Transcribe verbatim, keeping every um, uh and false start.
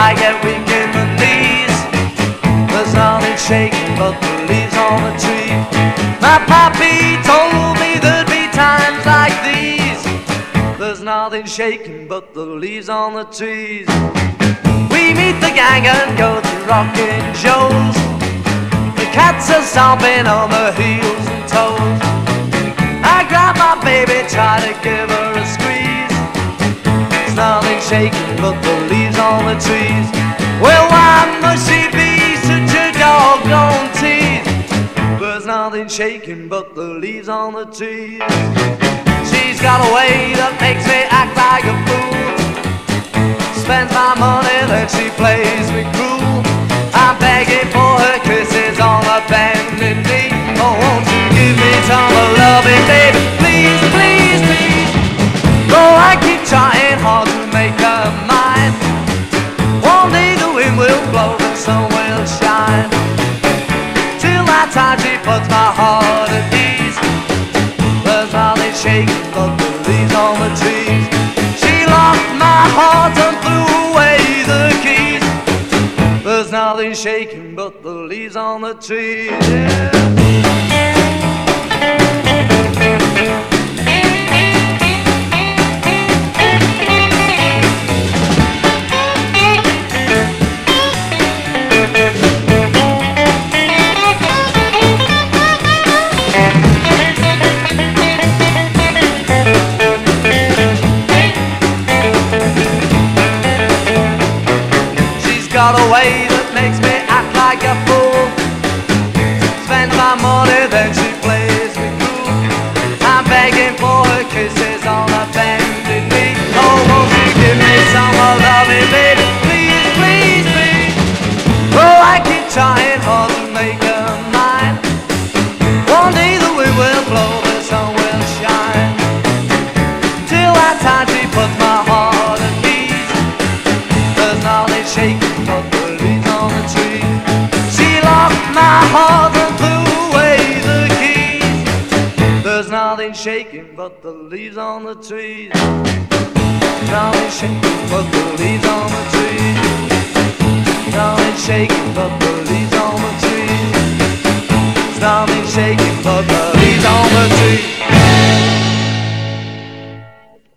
I get weak in the knees. There's nothing shaking but the leaves on the tree. My pappy told me there'd be times like these. There's nothing shaking but the leaves on the trees. We meet the gang and go to Rockin' Joe's. The cats are stomping on the heels and toes. I grab my baby, try to give her a squeeze. There's nothing shaking but the leaves on the trees. Well, why must she be such a doggone tease? There's nothing shaking but the leaves on the trees. She's got a way that makes me act like a fool. Spends my money, then she plays me cruel. I'm begging for her kisses on a bended knee. Oh, won't you give me some loving, baby? Please, please, please. Oh, I keep trying hard to make her mine. One day the wind will blow, the sun will shine. Till that time she puts my heart at ease. There's nothing shaking but the leaves on the trees. She locked my heart and threw away the keys. There's nothing shaking but the leaves on the trees. Yeah. Got a way that makes me act like a fool. Spends my money, then she plays me cool. I'm begging for her kisses on a bended knee. Oh, won't you give me some of loving, baby? Please, please, please. Oh, I keep trying hard to make her mine. One day the wind will blow, the sun will shine. Till that time she puts my heart at ease. There's nothing shaking but the leaves on the tree. She locked my heart and threw away the keys. There's nothing shaking but the leaves on the trees. Nothing shaking but the leaves on the trees. Nothing shaking but the leaves on the trees. Nothing shaking but the leaves on the trees.